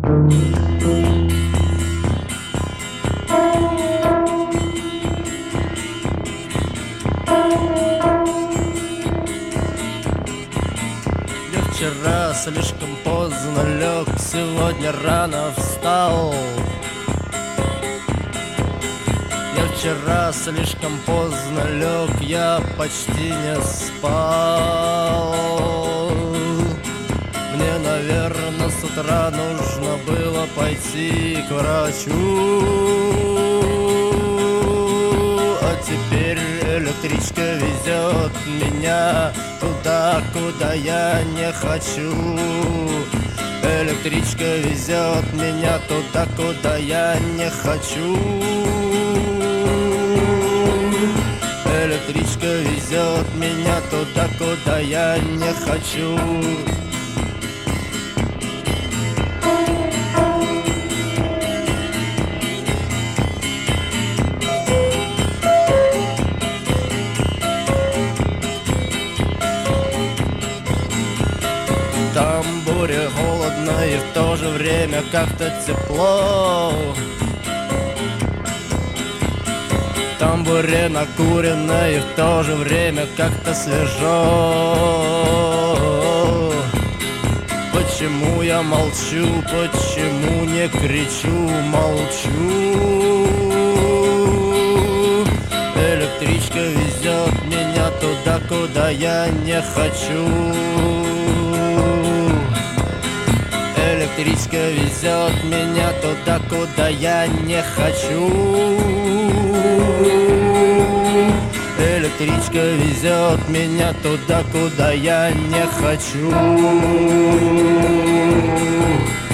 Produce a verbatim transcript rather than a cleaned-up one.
Я вчера слишком поздно лег, сегодня рано встал. Я вчера слишком поздно лег, я почти не спал. Мне, наверное, с утра нужно было пойти к врачу. А теперь электричка везет меня туда, куда я не хочу. Электричка везет меня туда, куда я не хочу. Электричка везет меня туда, куда я не хочу. В тамбуре холодно и в то же время как-то тепло. В тамбуре накурено и в то же время как-то свежо. Почему я молчу, почему не кричу, молчу. Электричка везет меня туда, куда я не хочу. Электричка везет меня туда, куда я не хочу. Электричка везет меня туда, куда я не хочу.